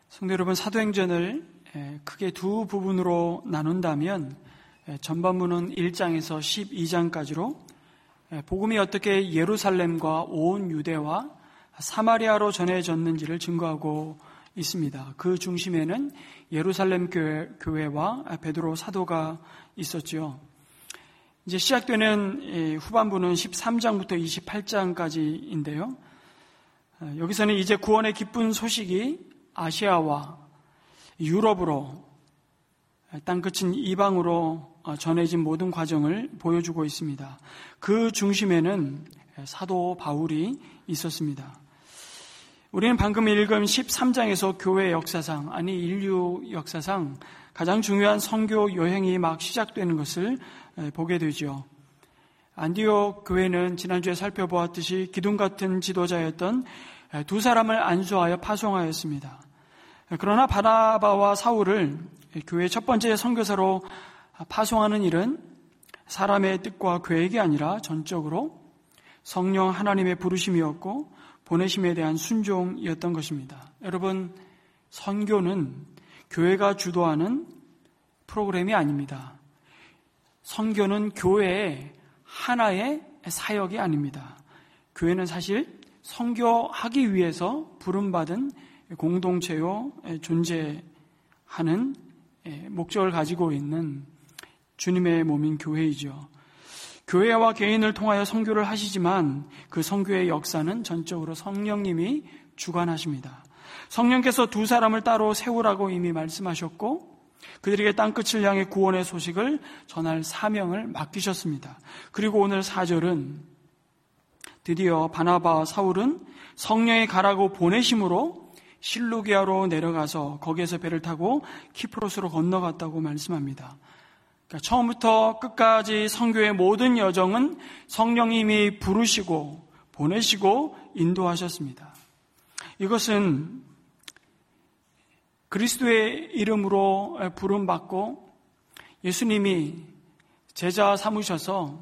성도 여러분, 사도행전을 크게 두 부분으로 나눈다면 전반부는 1장에서 12장까지로 복음이 어떻게 예루살렘과 온 유대와 사마리아로 전해졌는지를 증거하고 있습니다. 그 중심에는 예루살렘 교회와 베드로 사도가 있었죠. 이제 시작되는 후반부는 13장부터 28장까지인데요. 여기서는 이제 구원의 기쁜 소식이 아시아와 유럽으로 땅끝인 이방으로 전해진 모든 과정을 보여주고 있습니다. 그 중심에는 사도 바울이 있었습니다. 우리는 방금 읽은 13장에서 교회 역사상, 아니 인류 역사상 가장 중요한 선교 여행이 막 시작되는 것을 보게 되죠. 안디옥 교회는 지난주에 살펴보았듯이 기둥 같은 지도자였던 두 사람을 안수하여 파송하였습니다. 그러나 바나바와 사울을 교회의 첫 번째 선교사로 파송하는 일은 사람의 뜻과 계획이 아니라 전적으로 성령 하나님의 부르심이었고 보내심에 대한 순종이었던 것입니다. 여러분, 선교는 교회가 주도하는 프로그램이 아닙니다. 선교는 교회의 하나의 사역이 아닙니다. 교회는 사실 선교하기 위해서 부름받은 공동체요, 존재하는 목적을 가지고 있는 주님의 몸인 교회이죠. 교회와 개인을 통하여 선교를 하시지만 그 선교의 역사는 전적으로 성령님이 주관하십니다. 성령께서 두 사람을 따로 세우라고 이미 말씀하셨고 그들에게 땅끝을 향해 구원의 소식을 전할 사명을 맡기셨습니다. 그리고 오늘 4절은 드디어 바나바와 사울은 성령이 가라고 보내심으로 실루기아로 내려가서 거기에서 배를 타고 키프로스로 건너갔다고 말씀합니다. 그러니까 처음부터 끝까지 선교의 모든 여정은 성령님이 부르시고 보내시고 인도하셨습니다. 이것은 그리스도의 이름으로 부름받고 예수님이 제자 삼으셔서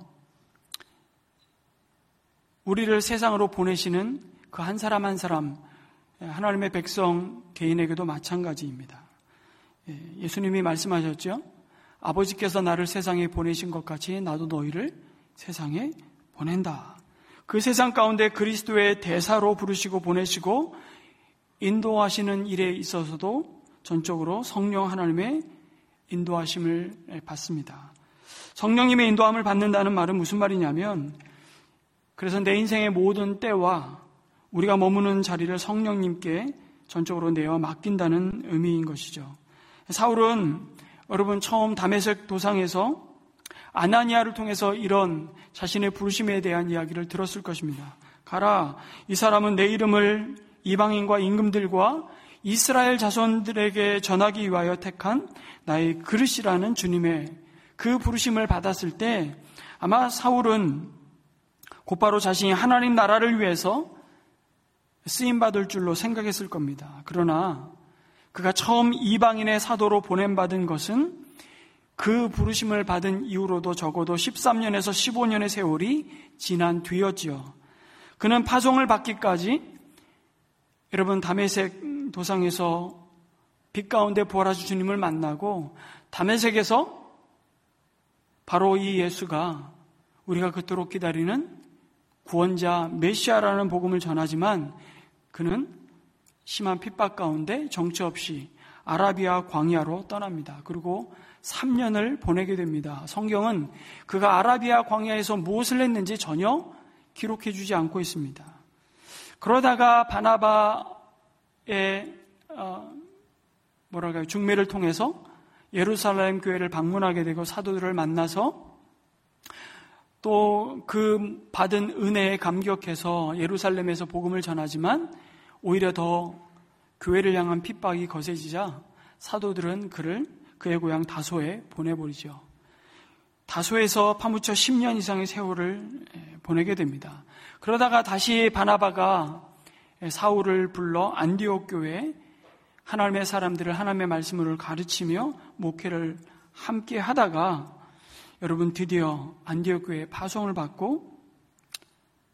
우리를 세상으로 보내시는 그 한 사람 한 사람 하나님의 백성 개인에게도 마찬가지입니다. 예수님이 말씀하셨죠. 아버지께서 나를 세상에 보내신 것 같이 나도 너희를 세상에 보낸다. 그 세상 가운데 그리스도의 대사로 부르시고 보내시고 인도하시는 일에 있어서도 전적으로 성령 하나님의 인도하심을 받습니다. 성령님의 인도함을 받는다는 말은 무슨 말이냐면 그래서 내 인생의 모든 때와 우리가 머무는 자리를 성령님께 전적으로 내어 맡긴다는 의미인 것이죠. 사울은 여러분 처음 다메섹 도상에서 아나니아를 통해서 이런 자신의 부르심에 대한 이야기를 들었을 것입니다. 가라, 이 사람은 내 이름을 이방인과 임금들과 이스라엘 자손들에게 전하기 위하여 택한 나의 그릇이라는 주님의 그 부르심을 받았을 때 아마 사울은 곧바로 자신이 하나님 나라를 위해서 쓰임받을 줄로 생각했을 겁니다. 그러나 그가 처음 이방인의 사도로 보냄받은 것은 그 부르심을 받은 이후로도 적어도 13년에서 15년의 세월이 지난 뒤였지요. 그는 파송을 받기까지 여러분 다메섹 도상에서 빛 가운데 부활하신 주님을 만나고 다메섹에서 바로 이 예수가 우리가 그토록 기다리는 구원자 메시아라는 복음을 전하지만 그는 심한 핍박 가운데 정처 없이 아라비아 광야로 떠납니다. 그리고 3년을 보내게 됩니다. 성경은 그가 아라비아 광야에서 무엇을 했는지 전혀 기록해 주지 않고 있습니다. 그러다가 바나바의 중매를 통해서 예루살렘 교회를 방문하게 되고 사도들을 만나서 또 그 받은 은혜에 감격해서 예루살렘에서 복음을 전하지만 오히려 더 교회를 향한 핍박이 거세지자 사도들은 그를 그의 고향 다소에 보내버리죠. 다소에서 파묻혀 10년 이상의 세월을 보내게 됩니다. 그러다가 다시 바나바가 사울을 불러 안디옥 교회에 하나님의 사람들을 하나님의 말씀을 가르치며 목회를 함께 하다가 여러분 드디어 안디옥 교회에 파송을 받고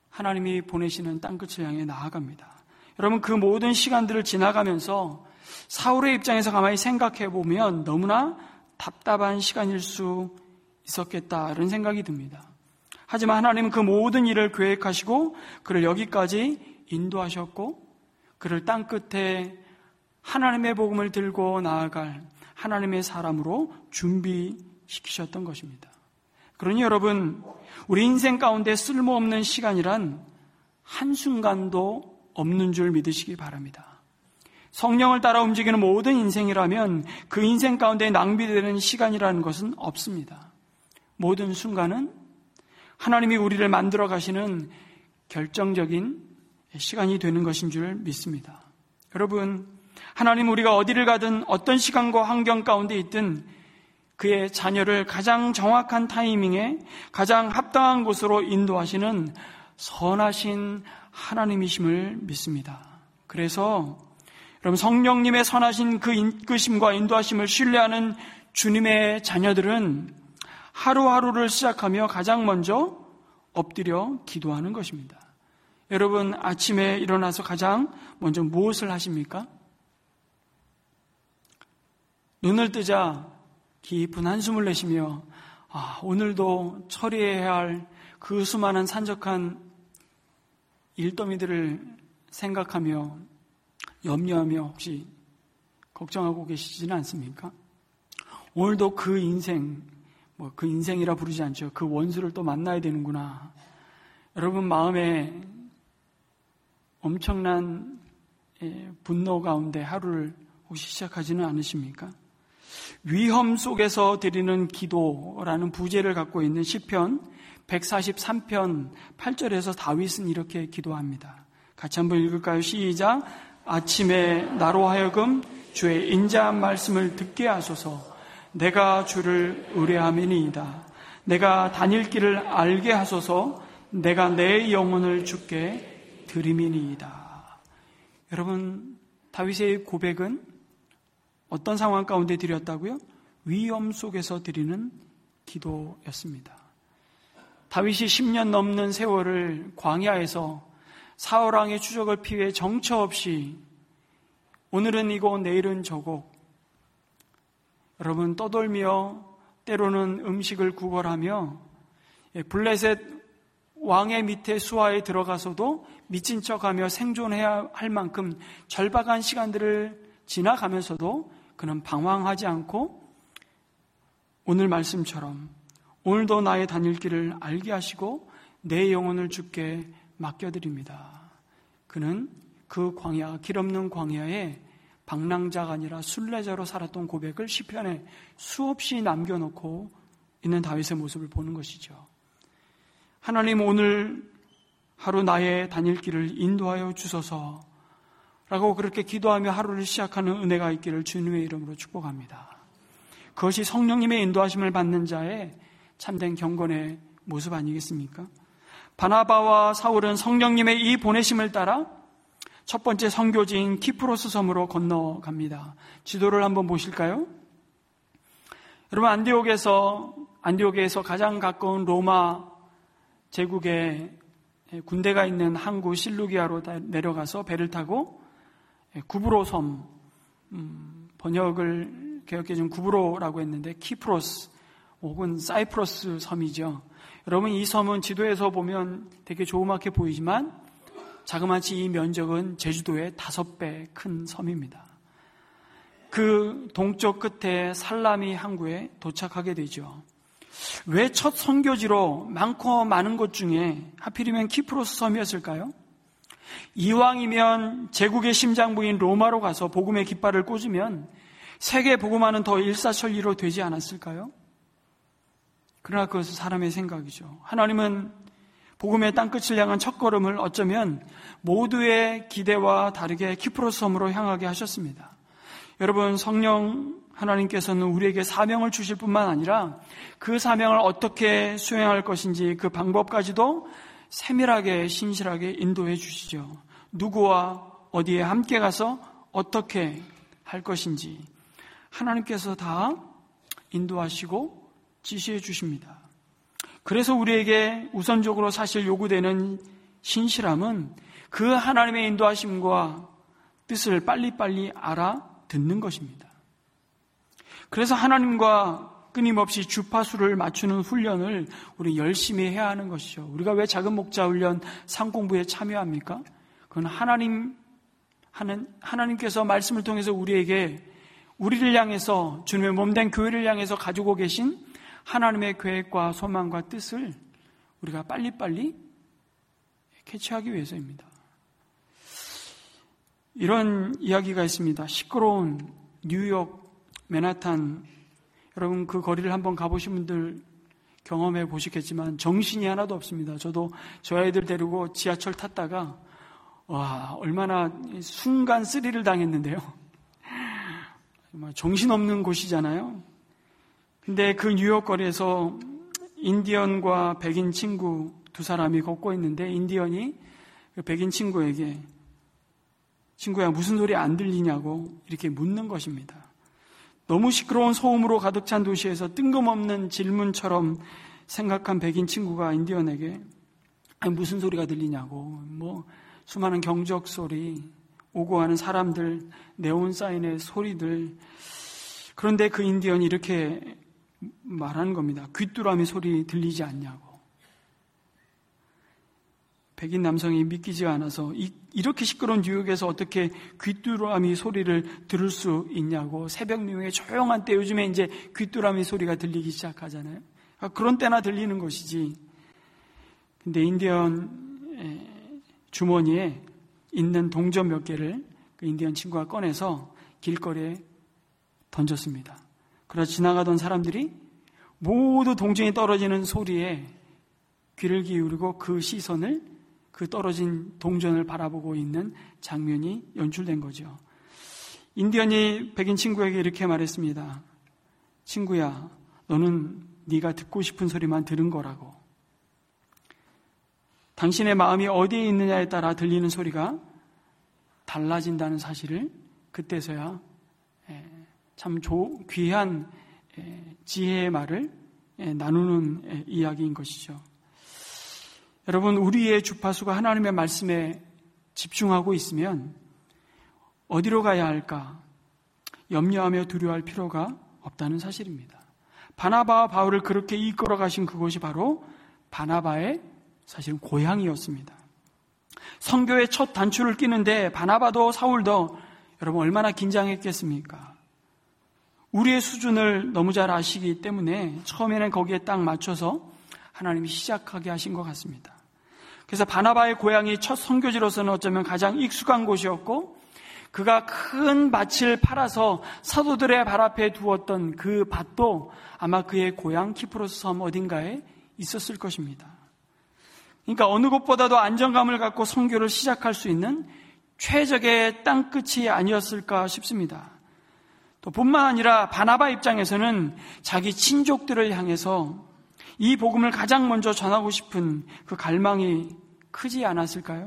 하나님이 보내시는 땅끝을 향해 나아갑니다. 여러분 그 모든 시간들을 지나가면서 사울의 입장에서 가만히 생각해 보면 너무나 답답한 시간일 수 있었겠다 이런 생각이 듭니다. 하지만 하나님은 그 모든 일을 계획하시고 그를 여기까지 인도하셨고 그를 땅 끝에 하나님의 복음을 들고 나아갈 하나님의 사람으로 준비시키셨던 것입니다. 그러니 여러분, 우리 인생 가운데 쓸모없는 시간이란 한순간도 없는 줄 믿으시기 바랍니다. 성령을 따라 움직이는 모든 인생이라면 그 인생 가운데 낭비되는 시간이라는 것은 없습니다. 모든 순간은 하나님이 우리를 만들어 가시는 결정적인 시간이 되는 것인 줄 믿습니다. 여러분, 하나님 우리가 어디를 가든 어떤 시간과 환경 가운데 있든 그의 자녀를 가장 정확한 타이밍에 가장 합당한 곳으로 인도하시는 선하신 하나님이심을 믿습니다. 그래서 여러분, 성령님의 선하신 그 이끄심과 인도하심을 신뢰하는 주님의 자녀들은 하루하루를 시작하며 가장 먼저 엎드려 기도하는 것입니다. 여러분, 아침에 일어나서 가장 먼저 무엇을 하십니까? 눈을 뜨자 깊은 한숨을 내쉬며 오늘도 처리해야 할 그 수많은 산적한 일더미들을 생각하며 염려하며 혹시 걱정하고 계시지는 않습니까? 오늘도 그 인생, 그 인생이라 부르지 않죠. 그 원수를 또 만나야 되는구나. 여러분 마음에 엄청난 분노 가운데 하루를 혹시 시작하지는 않으십니까? 위험 속에서 드리는 기도라는 부제를 갖고 있는 시편 143편 8절에서 다윗은 이렇게 기도합니다. 같이 한번 읽을까요? 시작. 아침에 나로 하여금 주의 인자한 말씀을 듣게 하소서. 내가 주를 의뢰함이니이다. 내가 다닐 길을 알게 하소서. 내가 내 영혼을 주께 드림이니이다. 여러분, 다윗의 고백은 어떤 상황 가운데 드렸다고요? 위험 속에서 드리는 기도였습니다. 다윗이 10년 넘는 세월을 광야에서 사울왕의 추적을 피해 정처 없이 오늘은 이곳 내일은 저곳 여러분 떠돌며 때로는 음식을 구걸하며 블레셋 왕의 밑에 수하에 들어가서도 미친 척하며 생존해야 할 만큼 절박한 시간들을 지나가면서도 그는 방황하지 않고 오늘 말씀처럼 오늘도 나의 다닐 길을 알게 하시고 내 영혼을 주께 맡겨드립니다. 그는 그 광야, 길 없는 광야에 방랑자가 아니라 순례자로 살았던 고백을 시편에 수없이 남겨놓고 있는 다윗의 모습을 보는 것이죠. 하나님, 오늘 하루 나의 다닐 길을 인도하여 주소서 라고 그렇게 기도하며 하루를 시작하는 은혜가 있기를 주님의 이름으로 축복합니다. 그것이 성령님의 인도하심을 받는 자의 참된 경건의 모습 아니겠습니까? 바나바와 사울은 성령님의 이 보내심을 따라 첫 번째 선교지인 키프로스 섬으로 건너갑니다. 지도를 한번 보실까요? 여러분, 안디옥에서 가장 가까운 로마 제국의 군대가 있는 항구 실루기아로 내려가서 배를 타고 구브로 섬, 번역을 개혁해 준 구브로라고 했는데 키프로스 혹은 사이프러스 섬이죠. 여러분, 이 섬은 지도에서 보면 되게 조그맣게 보이지만 자그마치 이 면적은 제주도의 5배 큰 섬입니다. 그 동쪽 끝에 살라미 항구에 도착하게 되죠. 왜 첫 선교지로 많고 많은 곳 중에 하필이면 키프로스 섬이었을까요? 이왕이면 제국의 심장부인 로마로 가서 복음의 깃발을 꽂으면 세계 복음화는 더 일사천리로 되지 않았을까요? 그러나 그것은 사람의 생각이죠. 하나님은 복음의 땅끝을 향한 첫걸음을 어쩌면 모두의 기대와 다르게 키프로스 섬으로 향하게 하셨습니다. 여러분, 성령 하나님께서는 우리에게 사명을 주실 뿐만 아니라 그 사명을 어떻게 수행할 것인지 그 방법까지도 세밀하게 신실하게 인도해 주시죠. 누구와 어디에 함께 가서 어떻게 할 것인지 하나님께서 다 인도하시고 지시해 주십니다. 그래서 우리에게 우선적으로 사실 요구되는 신실함은 그 하나님의 인도하심과 뜻을 빨리빨리 알아 듣는 것입니다. 그래서 하나님과 끊임없이 주파수를 맞추는 훈련을 우리 열심히 해야 하는 것이죠. 우리가 왜 작은 목자 훈련 상공부에 참여합니까? 그건 하나님께서 말씀을 통해서 우리를 향해서 주님의 몸된 교회를 향해서 가지고 계신 하나님의 계획과 소망과 뜻을 우리가 빨리빨리 캐치하기 위해서입니다. 이런 이야기가 있습니다. 시끄러운 뉴욕 맨하탄, 여러분 그 거리를 한번 가보신 분들 경험해 보시겠지만 정신이 하나도 없습니다. 저도 저 아이들 데리고 지하철 탔다가 얼마나 순간 스릴을 당했는데요. 정말 정신없는 곳이잖아요. 근데 그 뉴욕 거리에서 인디언과 백인 친구 두 사람이 걷고 있는데 인디언이 그 백인 친구에게 친구야 무슨 소리 안 들리냐고 이렇게 묻는 것입니다. 너무 시끄러운 소음으로 가득 찬 도시에서 뜬금없는 질문처럼 생각한 백인 친구가 인디언에게 무슨 소리가 들리냐고, 수많은 경적 소리, 오고 가는 사람들, 네온 사인의 소리들. 그런데 그 인디언이 이렇게 말하는 겁니다. 귀뚜라미 소리 들리지 않냐고. 백인 남성이 믿기지가 않아서 이렇게 시끄러운 뉴욕에서 어떻게 귀뚜라미 소리를 들을 수 있냐고. 새벽 뉴욕의 조용한 때 요즘에 이제 귀뚜라미 소리가 들리기 시작하잖아요. 그런 때나 들리는 것이지. 근데 인디언 주머니에 있는 동전 몇 개를 그 인디언 친구가 꺼내서 길거리에 던졌습니다. 그러자 지나가던 사람들이 모두 동전이 떨어지는 소리에 귀를 기울이고 그 시선을 그 떨어진 동전을 바라보고 있는 장면이 연출된 거죠. 인디언이 백인 친구에게 이렇게 말했습니다. 친구야, 너는 네가 듣고 싶은 소리만 들은 거라고. 당신의 마음이 어디에 있느냐에 따라 들리는 소리가 달라진다는 사실을 그때서야 참 귀한 지혜의 말을 나누는 이야기인 것이죠. 여러분, 우리의 주파수가 하나님의 말씀에 집중하고 있으면 어디로 가야 할까 염려하며 두려워할 필요가 없다는 사실입니다. 바나바와 바울을 그렇게 이끌어 가신 그곳이 바로 바나바의 사실은 고향이었습니다. 선교의 첫 단추를 끼는데 바나바도 사울도 여러분 얼마나 긴장했겠습니까? 우리의 수준을 너무 잘 아시기 때문에 처음에는 거기에 딱 맞춰서 하나님이 시작하게 하신 것 같습니다. 그래서 바나바의 고향이 첫 선교지로서는 어쩌면 가장 익숙한 곳이었고 그가 큰 밭을 팔아서 사도들의 발 앞에 두었던 그 밭도 아마 그의 고향 키프로스 섬 어딘가에 있었을 것입니다. 그러니까 어느 곳보다도 안정감을 갖고 선교를 시작할 수 있는 최적의 땅끝이 아니었을까 싶습니다. 또 뿐만 아니라 바나바 입장에서는 자기 친족들을 향해서 이 복음을 가장 먼저 전하고 싶은 그 갈망이 크지 않았을까요?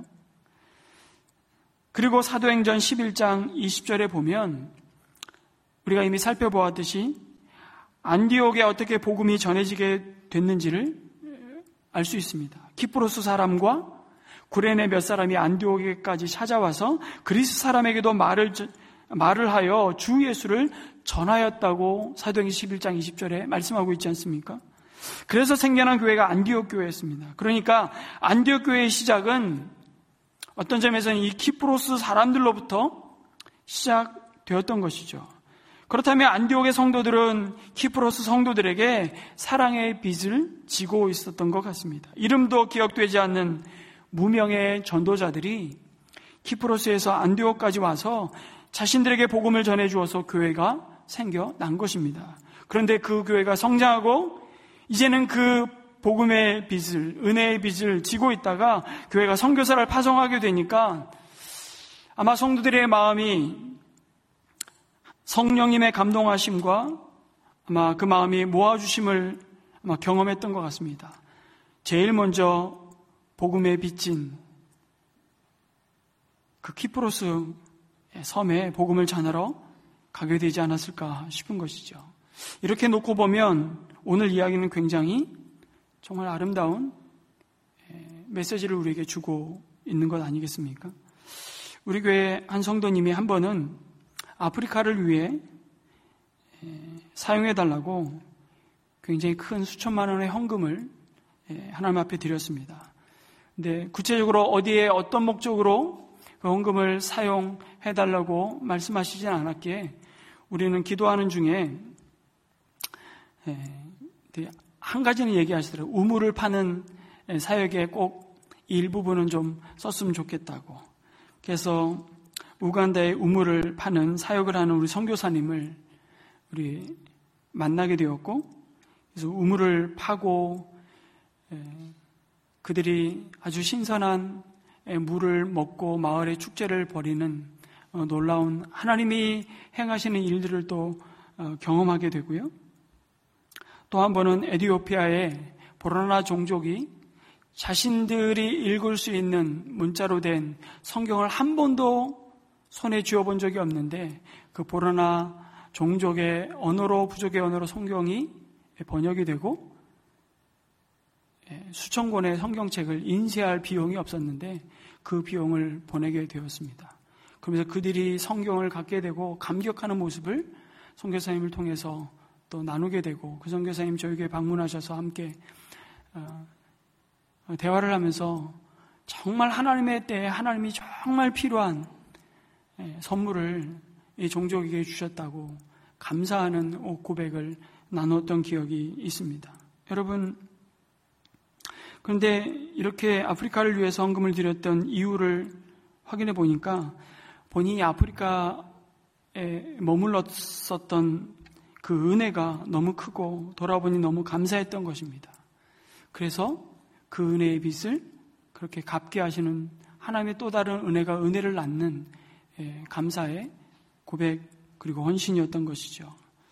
그리고 사도행전 11장 20절에 보면 우리가 이미 살펴보았듯이 안디옥에 어떻게 복음이 전해지게 됐는지를 알 수 있습니다. 키프로스 사람과 구레네 몇 사람이 안디옥에까지 찾아와서 그리스 사람에게도 말을 하여 주 예수를 전하였다고 사도행전 11장 20절에 말씀하고 있지 않습니까? 그래서 생겨난 교회가 안디옥 교회였습니다. 그러니까 안디옥 교회의 시작은 어떤 점에서는 이 키프로스 사람들로부터 시작되었던 것이죠. 그렇다면 안디옥의 성도들은 키프로스 성도들에게 사랑의 빚을 지고 있었던 것 같습니다. 이름도 기억되지 않는 무명의 전도자들이 키프로스에서 안디옥까지 와서 자신들에게 복음을 전해주어서 교회가 생겨난 것입니다. 그런데 그 교회가 성장하고 이제는 그 복음의 빚을, 은혜의 빚을 지고 있다가 교회가 선교사를 파송하게 되니까 아마 성도들의 마음이 성령님의 감동하심과 아마 그 마음이 모아주심을 아마 경험했던 것 같습니다. 제일 먼저 복음에 빚진 그 키프로스 섬에 복음을 전하러 가게 되지 않았을까 싶은 것이죠. 이렇게 놓고 보면 오늘 이야기는 굉장히 정말 아름다운 메시지를 우리에게 주고 있는 것 아니겠습니까? 우리 교회 한 성도님이 한 번은 아프리카를 위해 사용해달라고 굉장히 큰 수천만 원의 헌금을 하나님 앞에 드렸습니다. 근데 구체적으로 어디에 어떤 목적으로 그 헌금을 사용해달라고 말씀하시진 않았기에 우리는 기도하는 중에 한 가지는 얘기하시더라고요. 우물을 파는 사역에 꼭 이 일부분은 좀 썼으면 좋겠다고. 그래서 우간다에 우물을 파는 사역을 하는 우리 선교사님을 우리 만나게 되었고, 그래서 우물을 파고 그들이 아주 신선한 물을 먹고 마을의 축제를 벌이는 놀라운 하나님이 행하시는 일들을 또 경험하게 되고요. 또 한 번은 에티오피아의 보라나 종족이 자신들이 읽을 수 있는 문자로 된 성경을 한 번도 손에 쥐어본 적이 없는데 그 보라나 종족의 언어로, 부족의 언어로 성경이 번역이 되고 수천 권의 성경책을 인쇄할 비용이 없었는데 그 비용을 보내게 되었습니다. 그러면서 그들이 성경을 갖게 되고 감격하는 모습을 선교사님을 통해서 또 나누게 되고, 그 선교사님 저희 교회 방문하셔서 함께 대화를 하면서 정말 하나님의 때에 하나님이 정말 필요한 선물을 이 종족에게 주셨다고 감사하는 고백을 나눴던 기억이 있습니다. 여러분, 그런데 이렇게 아프리카를 위해서 헌금을 드렸던 이유를 확인해 보니까 본인이 아프리카에 머물렀었던 그 은혜가 너무 크고 돌아보니 너무 감사했던 것입니다. 그래서 그 은혜의 빚을 그렇게 갚게 하시는 하나님의 또 다른 은혜가 은혜를 낳는 감사의 고백 그리고 헌신이었던 것이죠.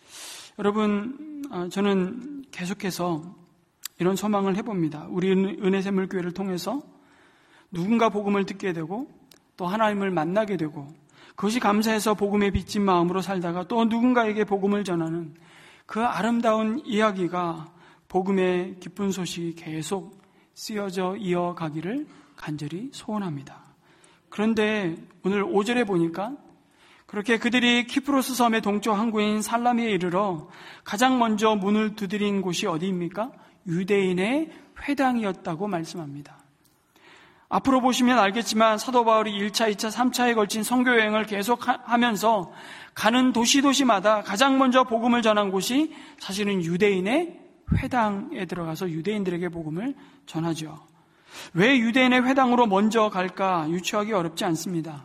여러분, 저는 계속해서 이런 소망을 해봅니다. 우리 은혜샘물교회를 통해서 누군가 복음을 듣게 되고 또 하나님을 만나게 되고 그것이 감사해서 복음에 빚진 마음으로 살다가 또 누군가에게 복음을 전하는 그 아름다운 이야기가 복음의 기쁜 소식이 계속 쓰여져 이어가기를 간절히 소원합니다. 그런데 오늘 5절에 보니까 그렇게 그들이 키프로스 섬의 동쪽 항구인 살라미에 이르러 가장 먼저 문을 두드린 곳이 어디입니까? 유대인의 회당이었다고 말씀합니다. 앞으로 보시면 알겠지만 사도 바울이 1차, 2차, 3차에 걸친 선교여행을 계속하면서 가는 도시마다 가장 먼저 복음을 전한 곳이 사실은 유대인의 회당에 들어가서 유대인들에게 복음을 전하죠. 왜 유대인의 회당으로 먼저 갈까 유추하기 어렵지 않습니다.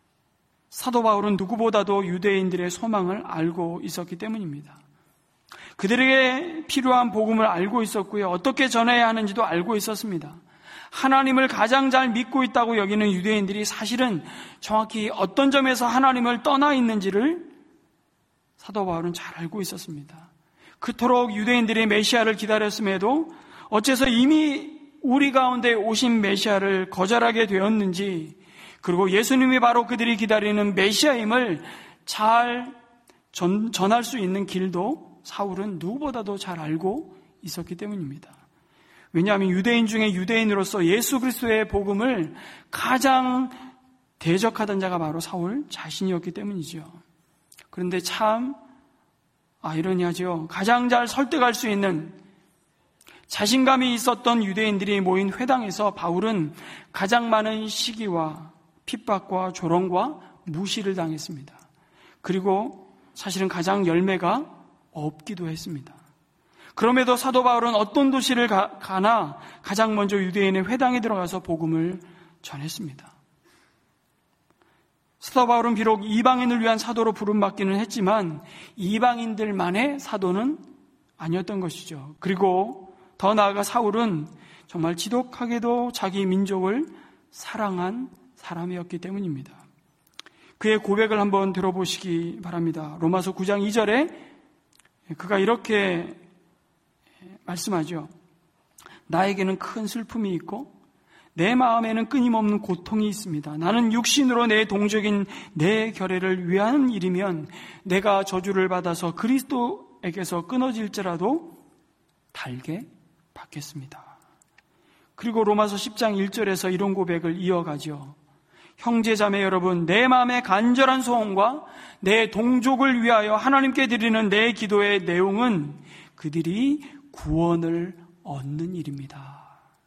사도 바울은 누구보다도 유대인들의 소망을 알고 있었기 때문입니다. 그들에게 필요한 복음을 알고 있었고요. 어떻게 전해야 하는지도 알고 있었습니다. 하나님을 가장 잘 믿고 있다고 여기는 유대인들이 사실은 정확히 어떤 점에서 하나님을 떠나 있는지를 사도 바울은 잘 알고 있었습니다. 그토록 유대인들이 메시아를 기다렸음에도 어째서 이미 우리 가운데 오신 메시아를 거절하게 되었는지, 그리고 예수님이 바로 그들이 기다리는 메시아임을 잘 전할 수 있는 길도 사울은 누구보다도 잘 알고 있었기 때문입니다. 왜냐하면 유대인 중에 유대인으로서 예수 그리스도의 복음을 가장 대적하던 자가 바로 사울 자신이었기 때문이죠. 그런데 참 아이러니하죠. 가장 잘 설득할 수 있는 자신감이 있었던 유대인들이 모인 회당에서 바울은 가장 많은 시기와 핍박과 조롱과 무시를 당했습니다. 그리고 사실은 가장 열매가 없기도 했습니다. 그럼에도 사도 바울은 어떤 도시를 가나 가장 먼저 유대인의 회당에 들어가서 복음을 전했습니다. 사도 바울은 비록 이방인을 위한 사도로 부름받기는 했지만 이방인들만의 사도는 아니었던 것이죠. 그리고 더 나아가 사울은 정말 지독하게도 자기 민족을 사랑한 사람이었기 때문입니다. 그의 고백을 한번 들어보시기 바랍니다. 로마서 9장 2절에 그가 이렇게 말씀하죠. 나에게는 큰 슬픔이 있고 내 마음에는 끊임없는 고통이 있습니다. 나는 육신으로 내 동족인 내 결례를 위한 일이면 내가 저주를 받아서 그리스도에게서 끊어질지라도 달게 받겠습니다. 그리고 로마서 10장 1절에서 이런 고백을 이어가죠. 형제자매 여러분, 내 마음의 간절한 소원과 내 동족을 위하여 하나님께 드리는 내 기도의 내용은 그들이 구원을 얻는 일입니다.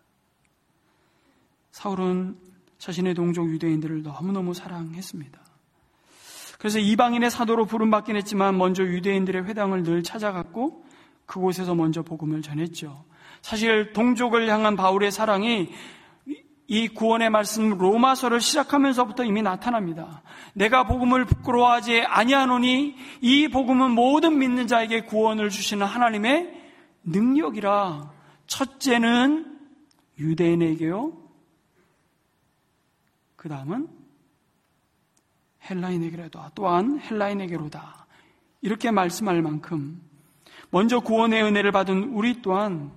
사울은 자신의 동족 유대인들을 너무너무 사랑했습니다. 그래서 이방인의 사도로 부름받긴 했지만 먼저 유대인들의 회당을 늘 찾아갔고 그곳에서 먼저 복음을 전했죠. 사실 동족을 향한 바울의 사랑이 이 구원의 말씀 로마서를 시작하면서부터 이미 나타납니다. 내가 복음을 부끄러워하지 아니하노니 이 복음은 모든 믿는 자에게 구원을 주시는 하나님의 능력이라. 첫째는 유대인에게요, 그 다음은 헬라인에게로다. 또한 헬라인에게로다. 이렇게 말씀할 만큼 먼저 구원의 은혜를 받은 우리 또한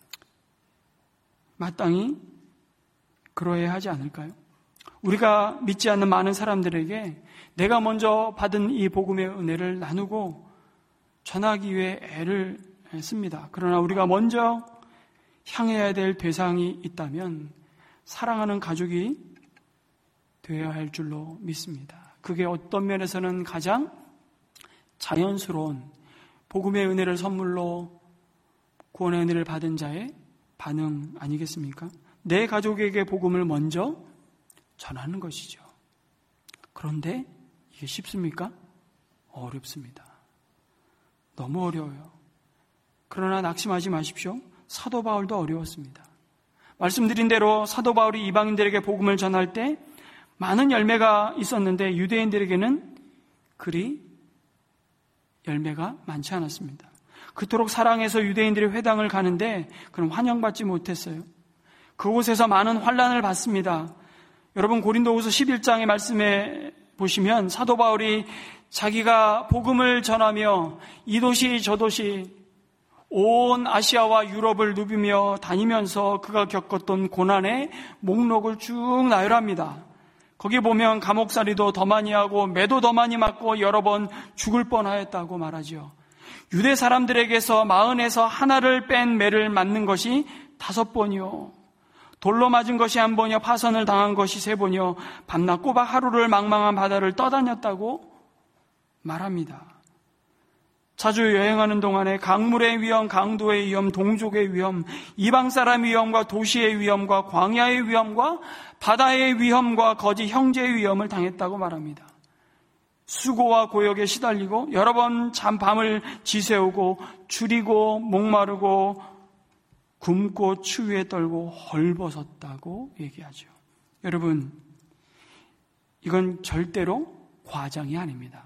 마땅히 그러해야 하지 않을까요? 우리가 믿지 않는 많은 사람들에게 내가 먼저 받은 이 복음의 은혜를 나누고 전하기 위해 애를 씁니다. 그러나 우리가 먼저 향해야 될 대상이 있다면 사랑하는 가족이 되어야 할 줄로 믿습니다. 그게 어떤 면에서는 가장 자연스러운 복음의 은혜를 선물로 구원의 은혜를 받은 자의 반응 아니겠습니까? 내 가족에게 복음을 먼저 전하는 것이죠. 그런데 이게 쉽습니까? 어렵습니다. 너무 어려워요. 그러나 낙심하지 마십시오. 사도 바울도 어려웠습니다. 말씀드린 대로 사도 바울이 이방인들에게 복음을 전할 때 많은 열매가 있었는데 유대인들에게는 그리 열매가 많지 않았습니다. 그토록 사랑해서 유대인들의 회당을 가는데 그는 환영받지 못했어요. 그곳에서 많은 환난을 받습니다. 여러분 고린도후서 11장의 말씀에 보시면 사도 바울이 자기가 복음을 전하며 이 도시 저 도시 온 아시아와 유럽을 누비며 다니면서 그가 겪었던 고난의 목록을 쭉 나열합니다. 거기 보면 감옥살이도 더 많이 하고 매도 더 많이 맞고 여러 번 죽을 뻔하였다고 말하죠. 유대 사람들에게서 마흔에서 하나를 뺀 매를 맞는 것이 5번이요. 돌로 맞은 것이 1번이요. 파선을 당한 것이 3번이요. 밤낮 꼬박 하루를 망망한 바다를 떠다녔다고 말합니다. 자주 여행하는 동안에 강물의 위험, 강도의 위험, 동족의 위험, 이방 사람의 위험과 도시의 위험과 광야의 위험과 바다의 위험과 거짓 형제의 위험을 당했다고 말합니다. 수고와 고역에 시달리고 여러 번 밤을 지새우고 줄이고 목마르고 굶고 추위에 떨고 헐벗었다고 얘기하죠. 여러분, 이건 절대로 과장이 아닙니다.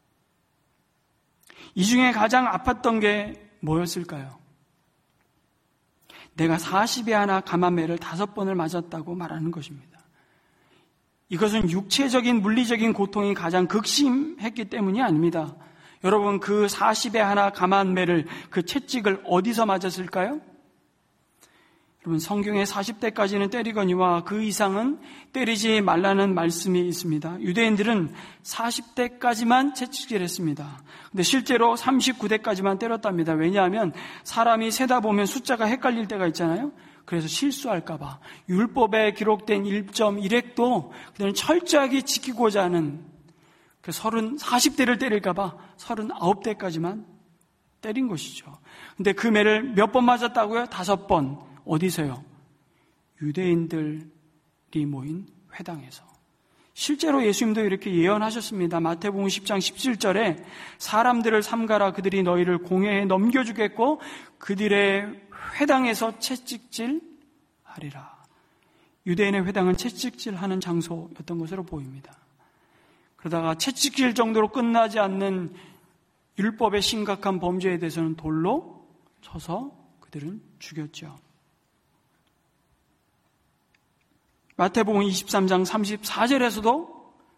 이 중에 가장 아팠던 게 뭐였을까요? 내가 40에 하나 감한매를 5번을 맞았다고 말하는 것입니다. 이것은 육체적인 물리적인 고통이 가장 극심했기 때문이 아닙니다. 여러분 그 40에 하나 감한매를 그 채찍을 어디서 맞았을까요? 여러분 성경에 40대까지는 때리거니와 그 이상은 때리지 말라는 말씀이 있습니다. 유대인들은 40대까지만 채찍질했습니다. 근데 실제로 39대까지만 때렸답니다. 왜냐하면 사람이 세다 보면 숫자가 헷갈릴 때가 있잖아요. 그래서 실수할까 봐 율법에 기록된 1.1획도 그들은 철저하게 지키고자 하는 40대를 때릴까 봐 39대까지만 때린 것이죠. 근데 그 매를 몇 번 맞았다고요? 5번. 어디서요? 유대인들이 모인 회당에서. 실제로 예수님도 이렇게 예언하셨습니다. 마태복음 10장 17절에 사람들을 삼가라 그들이 너희를 공회에 넘겨주겠고 그들의 회당에서 채찍질 하리라. 유대인의 회당은 채찍질하는 장소였던 것으로 보입니다. 그러다가 채찍질 정도로 끝나지 않는 율법의 심각한 범죄에 대해서는 돌로 쳐서 그들은 죽였죠. 마태복음 23장 34절에서도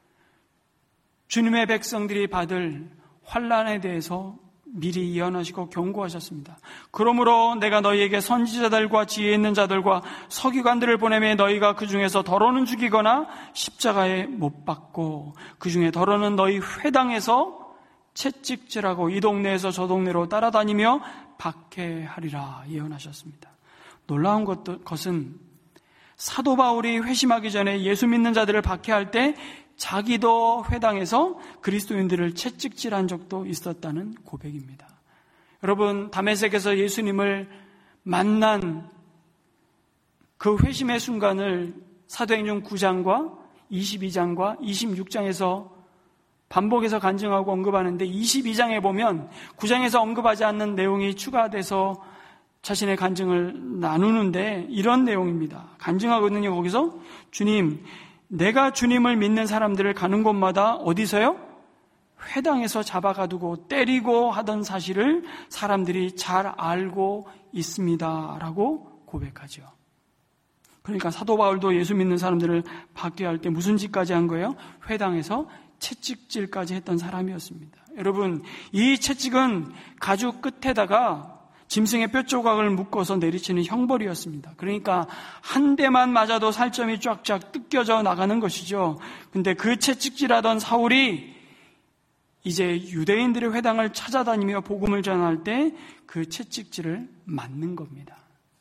주님의 백성들이 받을 환난에 대해서 미리 예언하시고 경고하셨습니다. 그러므로 내가 너희에게 선지자들과 지혜 있는 자들과 서기관들을 보내매 너희가 그 중에서 더러는 죽이거나 십자가에 못 박고 그 중에 더러는 너희 회당에서 채찍질하고 이 동네에서 저 동네로 따라다니며 박해하리라 예언하셨습니다. 놀라운 것은 사도 바울이 회심하기 전에 예수 믿는 자들을 박해할 때 자기도 회당에서 그리스도인들을 채찍질한 적도 있었다는 고백입니다. 여러분, 다메섹에서 예수님을 만난 그 회심의 순간을 사도행전 9장과 22장과 26장에서 반복해서 간증하고 언급하는데 22장에 보면 9장에서 언급하지 않는 내용이 추가돼서 자신의 간증을 나누는데 이런 내용입니다. 간증하거든요. 거기서 주님, 내가 주님을 믿는 사람들을 가는 곳마다 어디서요? 회당에서 잡아가두고 때리고 하던 사실을 사람들이 잘 알고 있습니다 라고 고백하죠. 그러니까 사도 바울도 예수 믿는 사람들을 박해할 때 무슨 짓까지 한 거예요? 회당에서 채찍질까지 했던 사람이었습니다. 여러분, 이 채찍은 가죽 끝에다가 짐승의 뼈 조각을 묶어서 내리치는 형벌이었습니다. 그러니까 한 대만 맞아도 살점이 쫙쫙 뜯겨져 나가는 것이죠. 근데 그 채찍질하던 사울이 이제 유대인들의 회당을 찾아다니며 복음을 전할 때 그 채찍질을 맞는 겁니다.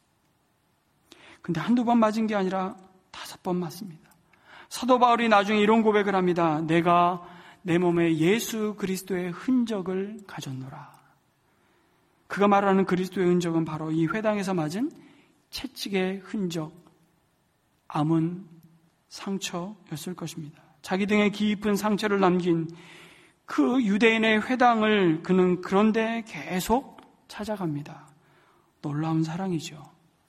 근데 한두 번 맞은 게 아니라 5번 맞습니다. 사도 바울이 나중에 이런 고백을 합니다. 내가 내 몸에 예수 그리스도의 흔적을 가졌노라. 그가 말하는 그리스도의 흔적은 바로 이 회당에서 맞은 채찍의 흔적, 아문 상처였을 것입니다. 자기 등에 깊은 상처를 남긴 그 유대인의 회당을 그는 그런데 계속 찾아갑니다. 놀라운 사랑이죠.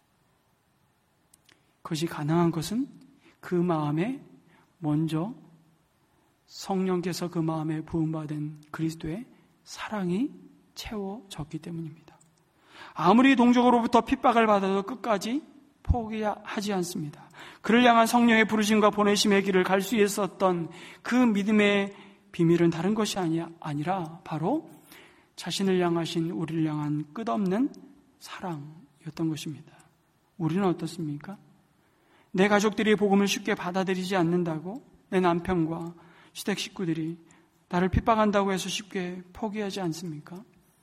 그것이 가능한 것은 그 마음에 먼저 성령께서 그 마음에 부음받은 그리스도의 사랑이 채워졌기 때문입니다. 아무리 동족으로부터 핍박을 받아도 끝까지 포기하지 않습니다. 그를 향한 성령의 부르심과 보내심의 길을 갈 수 있었던 그 믿음의 비밀은 다른 것이 아니라 바로 자신을 향하신 우리를 향한 끝없는 사랑이었던 것입니다. 우리는 어떻습니까? 내 가족들이 복음을 쉽게 받아들이지 않는다고 내 남편과 시댁 식구들이 나를 핍박한다고 해서 쉽게 포기하지 않습니까?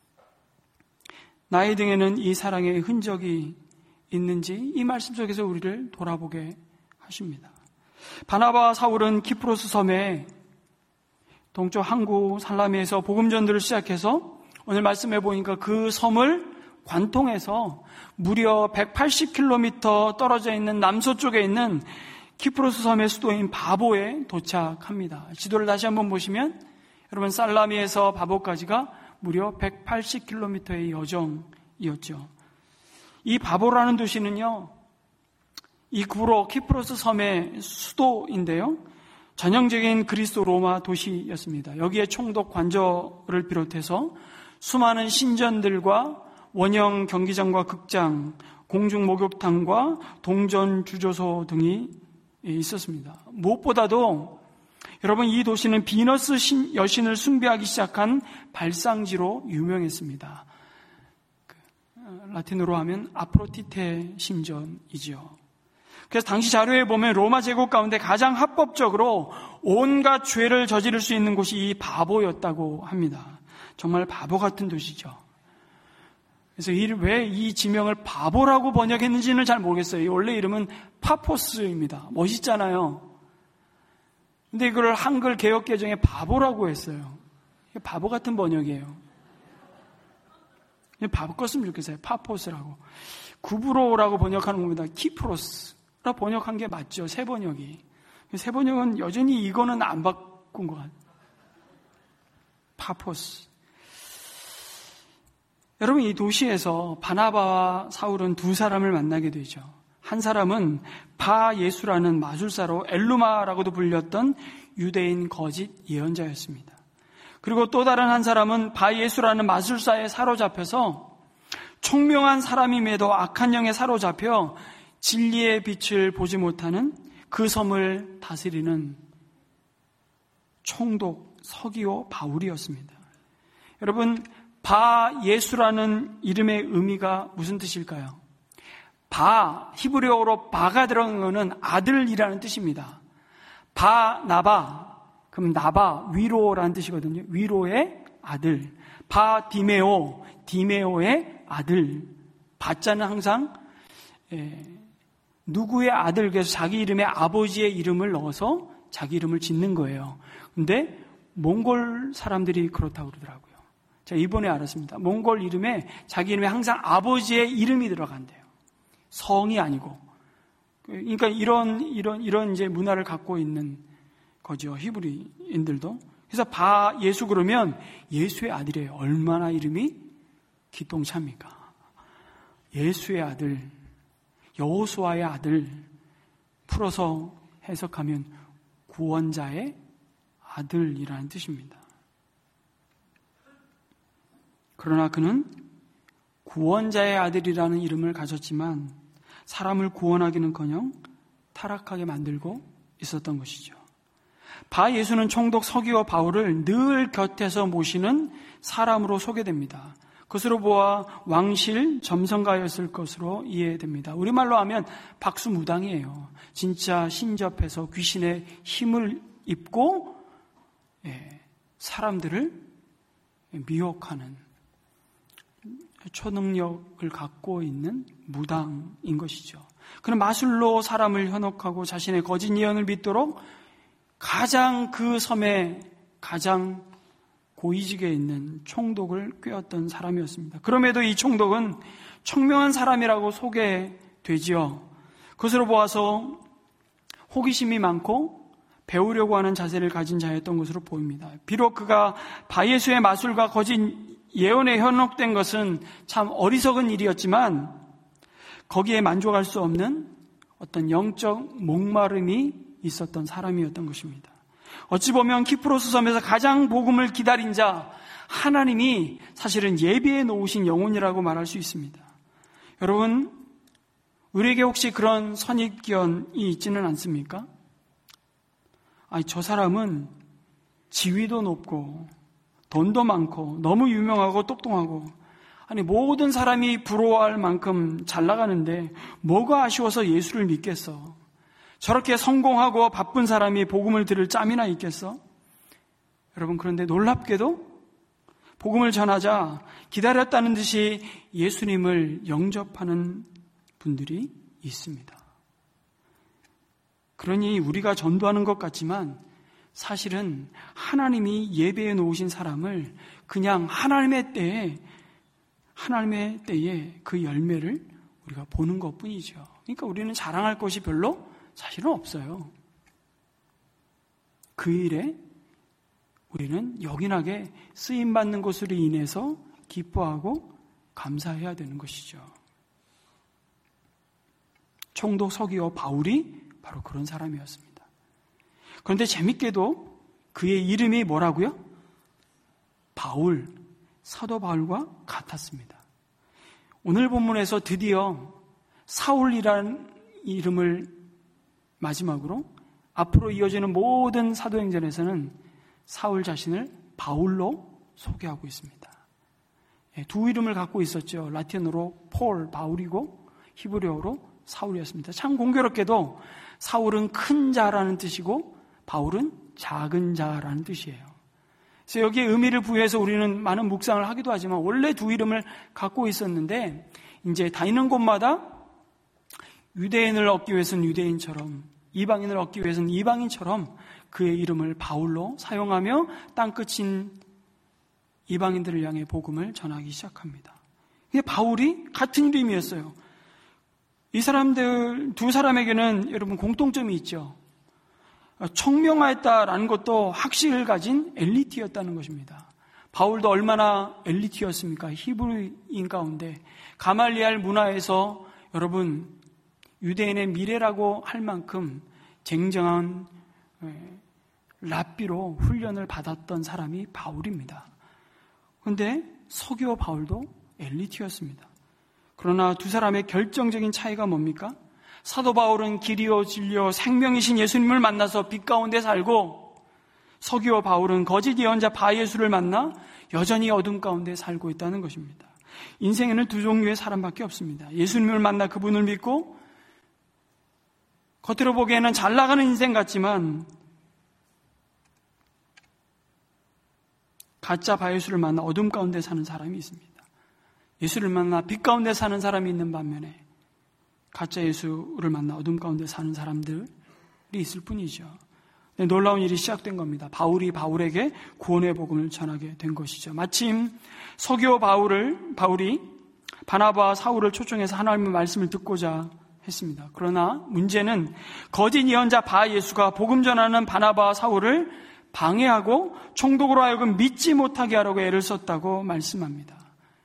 나의 등에는 이 사랑의 흔적이 있는지 이 말씀 속에서 우리를 돌아보게 하십니다. 바나바와 사울은 키프로스 섬에 동쪽 항구 살라미에서 복음 전도를 시작해서 오늘 말씀해 보니까 그 섬을 관통해서 무려 180km 떨어져 있는 남서쪽에 있는 키프로스 섬의 수도인 바보에 도착합니다. 지도를 다시 한번 보시면 여러분, 살라미에서 바보까지가 무려 180km의 여정이었죠. 이 바보라는 도시는요, 이 키프로스 섬의 수도인데요, 전형적인 그리스도 로마 도시였습니다. 여기에 총독 관저를 비롯해서 수많은 신전들과 원형 경기장과 극장, 공중 목욕탕과 동전 주조소 등이 있었습니다. 무엇보다도 여러분, 이 도시는 비너스 여신을 숭배하기 시작한 발상지로 유명했습니다. 라틴어로 하면 아프로디테 신전이지요. 그래서 당시 자료에 보면 로마 제국 가운데 가장 합법적으로 온갖 죄를 저지를 수 있는 곳이 이 바보였다고 합니다. 정말 바보 같은 도시죠. 그래서 왜 이 지명을 바보라고 번역했는지는 잘 모르겠어요. 원래 이름은 파포스입니다. 멋있잖아요. 근데 이걸 한글 개역 개정에 바보라고 했어요. 바보 같은 번역이에요. 바보 껐으면 좋겠어요. 파포스라고. 구브로라고 번역하는 겁니다. 키프로스라 번역한 게 맞죠. 새 번역이. 새 번역은 여전히 이거는 안 바꾼 것 같아요. 파포스. 여러분, 이 도시에서 바나바와 사울은 두 사람을 만나게 되죠. 한 사람은 바예수라는 마술사로 엘루마라고도 불렸던 유대인 거짓 예언자였습니다. 그리고 또 다른 한 사람은 바예수라는 마술사에 사로잡혀서 총명한 사람임에도 악한 영에 사로잡혀 진리의 빛을 보지 못하는 그 섬을 다스리는 총독 서기오 바울이었습니다. 여러분, 바예수라는 이름의 의미가 무슨 뜻일까요? 히브리어로 바가 들어간 것은 아들이라는 뜻입니다. 바나바, 그럼 나바, 위로라는 뜻이거든요. 위로의 아들. 디메오의 아들. 바자는 항상 누구의 아들, 그래서 자기 이름에 아버지의 이름을 넣어서 자기 이름을 짓는 거예요. 근데 몽골 사람들이 그렇다고 그러더라고요. 제가 이번에 알았습니다. 몽골 이름에 자기 이름에 항상 아버지의 이름이 들어간대요. 성이 아니고. 그러니까 이런 이제 문화를 갖고 있는 거죠. 히브리인들도. 그래서 예수 그러면 예수의 아들이에요. 얼마나 이름이 기똥차입니까? 예수의 아들, 여호수아의 아들, 풀어서 해석하면 구원자의 아들이라는 뜻입니다. 그러나 그는 구원자의 아들이라는 이름을 가졌지만 사람을 구원하기는커녕 타락하게 만들고 있었던 것이죠. 예수는 총독 서기와 바울을 늘 곁에서 모시는 사람으로 소개됩니다. 그것으로 보아 왕실 점성가였을 것으로 이해됩니다. 우리말로 하면 박수무당이에요. 진짜 신접해서 귀신의 힘을 입고 사람들을 미혹하는 초능력을 갖고 있는 무당인 것이죠. 그는 마술로 사람을 현혹하고 자신의 거짓 예언을 믿도록 가장 그 섬에 가장 고위직에 있는 총독을 꾀었던 사람이었습니다. 그럼에도 이 총독은 청명한 사람이라고 소개되지요. 그것으로 보아서 호기심이 많고 배우려고 하는 자세를 가진 자였던 것으로 보입니다. 비록 그가 바예수의 마술과 거짓 예언에 현혹된 것은 참 어리석은 일이었지만 거기에 만족할 수 없는 어떤 영적 목마름이 있었던 사람이었던 것입니다. 어찌 보면 키프로스 섬에서 가장 복음을 기다린 자, 하나님이 사실은 예비해 놓으신 영혼이라고 말할 수 있습니다. 여러분, 우리에게 혹시 그런 선입견이 있지는 않습니까? 저 사람은 지위도 높고 돈도 많고 너무 유명하고 똑똑하고 모든 사람이 부러워할 만큼 잘 나가는데 뭐가 아쉬워서 예수를 믿겠어? 저렇게 성공하고 바쁜 사람이 복음을 들을 짬이나 있겠어? 여러분, 그런데 놀랍게도 복음을 전하자 기다렸다는 듯이 예수님을 영접하는 분들이 있습니다. 그러니 우리가 전도하는 것 같지만 사실은 하나님이 예배해 놓으신 사람을 그냥 하나님의 때에 그 열매를 우리가 보는 것뿐이죠. 그러니까 우리는 자랑할 것이 별로 사실은 없어요. 그 일에 우리는 역인하게 쓰임받는 것으로 인해서 기뻐하고 감사해야 되는 것이죠. 총독 서기와 바울이 바로 그런 사람이었습니다. 그런데 재밌게도 그의 이름이 뭐라고요? 사도 바울과 같았습니다. 오늘 본문에서 드디어 사울이라는 이름을 마지막으로 앞으로 이어지는 모든 사도행전에서는 사울 자신을 바울로 소개하고 있습니다. 두 이름을 갖고 있었죠. 라틴어로 바울이고 히브리어로 사울이었습니다. 참 공교롭게도 사울은 큰 자라는 뜻이고 바울은 작은 자라는 뜻이에요. 그래서 여기에 의미를 부여해서 우리는 많은 묵상을 하기도 하지만 원래 두 이름을 갖고 있었는데 이제 다니는 곳마다 유대인을 얻기 위해서는 유대인처럼, 이방인을 얻기 위해서는 이방인처럼 그의 이름을 바울로 사용하며 땅끝인 이방인들을 향해 복음을 전하기 시작합니다. 근데 바울이 같은 이름이었어요. 이 사람들 두 사람에게는 여러분 공통점이 있죠. 청명하였다라는 것도 학식을 가진 엘리트였다는 것입니다. 바울도 얼마나 엘리트였습니까? 히브리인 가운데 가말리알 문화에서 여러분 유대인의 미래라고 할 만큼 쟁정한 랍비로 훈련을 받았던 사람이 바울입니다. 그런데 서기와 바울도 엘리트였습니다. 그러나 두 사람의 결정적인 차이가 뭡니까? 사도 바울은 길이요 진리요 생명이신 예수님을 만나서 빛 가운데 살고, 서기와 바울은 거짓 예언자 바예수를 만나 여전히 어둠 가운데 살고 있다는 것입니다. 인생에는 두 종류의 사람밖에 없습니다. 예수님을 만나 그분을 믿고 겉으로 보기에는 잘 나가는 인생 같지만 가짜 바예수를 만나 어둠 가운데 사는 사람이 있습니다. 예수를 만나 빛 가운데 사는 사람이 있는 반면에 가짜 예수를 만나 어둠 가운데 사는 사람들이 있을 뿐이죠. 네, 놀라운 일이 시작된 겁니다. 바울이 바울에게 구원의 복음을 전하게 된 것이죠. 마침 서기오 바울이 바나바와 사울을 초청해서 하나님의 말씀을 듣고자 했습니다. 그러나 문제는 거짓 예언자 바 예수가 복음 전하는 바나바와 사울을 방해하고 총독으로 하여금 믿지 못하게 하려고 애를 썼다고 말씀합니다.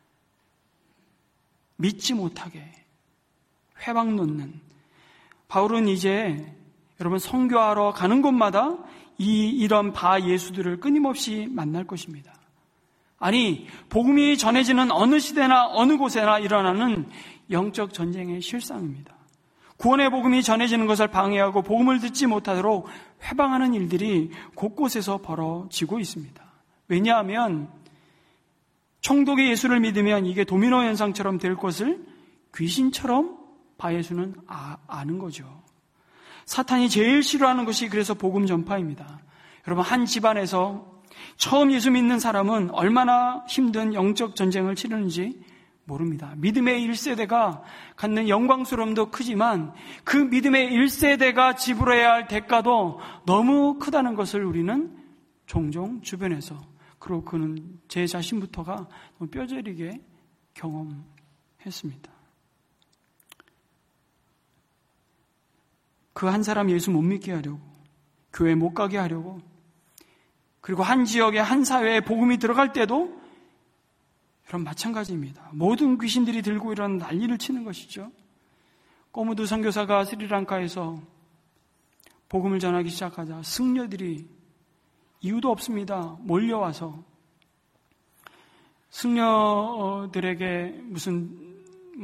믿지 못하게 회방 놓는. 바울은 이제 여러분 선교하러 가는 곳마다 이런 바 예수들을 끊임없이 만날 것입니다. 아니, 복음이 전해지는 어느 시대나 어느 곳에나 일어나는 영적 전쟁의 실상입니다. 구원의 복음이 전해지는 것을 방해하고 복음을 듣지 못하도록 회방하는 일들이 곳곳에서 벌어지고 있습니다. 왜냐하면 총독이 예수를 믿으면 이게 도미노 현상처럼 될 것을 귀신처럼 바 예수는 아는 거죠. 사탄이 제일 싫어하는 것이 그래서 복음 전파입니다. 여러분, 한 집안에서 처음 예수 믿는 사람은 얼마나 힘든 영적 전쟁을 치르는지 모릅니다. 믿음의 1세대가 갖는 영광스러움도 크지만 그 믿음의 1세대가 지불해야 할 대가도 너무 크다는 것을 우리는 종종 주변에서, 그리고 그는 제 자신부터가 너무 뼈저리게 경험했습니다. 그 한 사람 예수 못 믿게 하려고, 교회 못 가게 하려고, 그리고 한 지역에 한 사회에 복음이 들어갈 때도 여러분 마찬가지입니다. 모든 귀신들이 들고 이런 난리를 치는 것이죠. 꼬무드 선교사가 스리랑카에서 복음을 전하기 시작하자 승려들이 이유도 없습니다. 몰려와서 승려들에게 무슨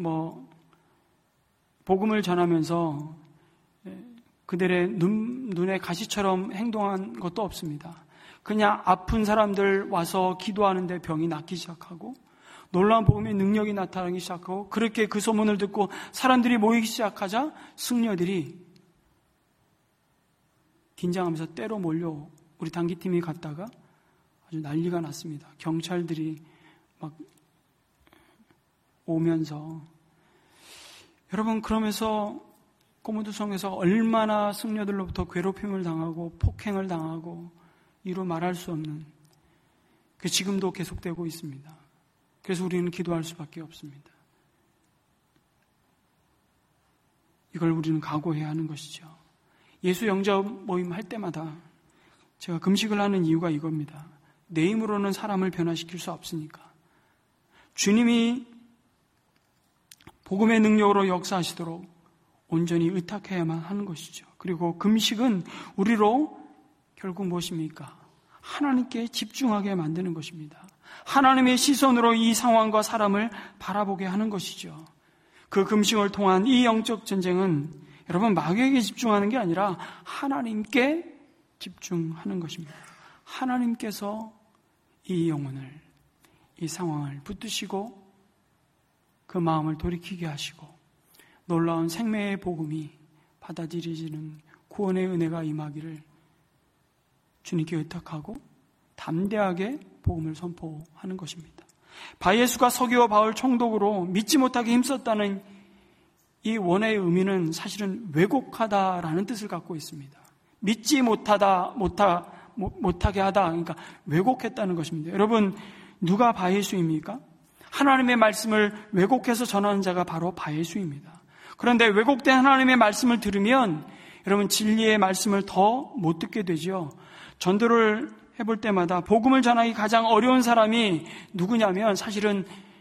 복음을 전하면서 그들의 눈에 가시처럼 행동한 것도 없습니다. 그냥 아픈 사람들 와서 기도하는데 병이 낫기 시작하고 놀라운 복음의 능력이 나타나기 시작하고, 그렇게 그 소문을 듣고 사람들이 모이기 시작하자 승려들이 긴장하면서 때로 몰려 우리 단기팀이 갔다가 아주 난리가 났습니다. 경찰들이 막 오면서, 여러분, 그러면서 꼬무드성에서 얼마나 승려들로부터 괴롭힘을 당하고 폭행을 당하고 이루 말할 수 없는, 그 지금도 계속되고 있습니다. 그래서 우리는 기도할 수밖에 없습니다. 이걸 우리는 각오해야 하는 것이죠. 예수 영접 모임 할 때마다 제가 금식을 하는 이유가 이겁니다. 내 힘으로는 사람을 변화시킬 수 없으니까 주님이 복음의 능력으로 역사하시도록 온전히 의탁해야만 하는 것이죠. 그리고 금식은 우리로 결국 무엇입니까? 하나님께 집중하게 만드는 것입니다. 하나님의 시선으로 이 상황과 사람을 바라보게 하는 것이죠. 그 금식을 통한 이 영적 전쟁은 여러분 마귀에게 집중하는 게 아니라 하나님께 집중하는 것입니다. 하나님께서 이 영혼을, 이 상황을 붙드시고 그 마음을 돌이키게 하시고 놀라운 생명의 복음이 받아들여지는 구원의 은혜가 임하기를 주님께 의탁하고 담대하게 복음을 선포하는 것입니다. 바예수가 서기오 바울 총독으로 믿지 못하게 힘썼다는 이 원어의 의미는 사실은 왜곡하다라는 뜻을 갖고 있습니다. 믿지 못하게 하다, 그러니까 왜곡했다는 것입니다. 여러분, 누가 바예수입니까? 하나님의 말씀을 왜곡해서 전하는 자가 바로 바예수입니다. 그런데 왜곡된 하나님의 말씀을 들으면 여러분 진리의 말씀을 더 못 듣게 되죠. 전도를 해볼 때마다 복음을 전하기 가장 어려운 사람이 누구냐면 사실은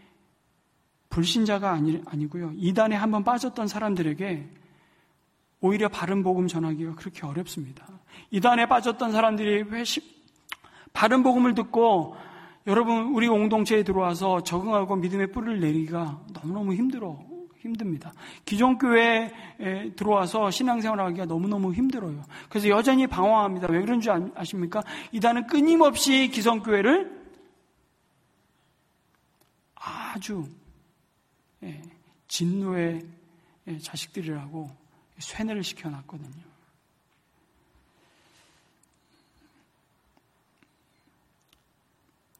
불신자가 아니고요. 이단에 한번 빠졌던 사람들에게 오히려 바른 복음 전하기가 그렇게 어렵습니다. 이단에 빠졌던 사람들이 바른 복음을 듣고 여러분 우리 공동체에 들어와서 적응하고 믿음의 뿌리를 내리기가 너무너무 힘듭니다. 기존 교회에 들어와서 신앙생활하기가 너무너무 힘들어요. 그래서 여전히 방황합니다. 왜 그런 줄 아십니까? 이단은 끊임없이 기존 교회를 아주 진노의 자식들이라고 쇠뇌를 시켜놨거든요.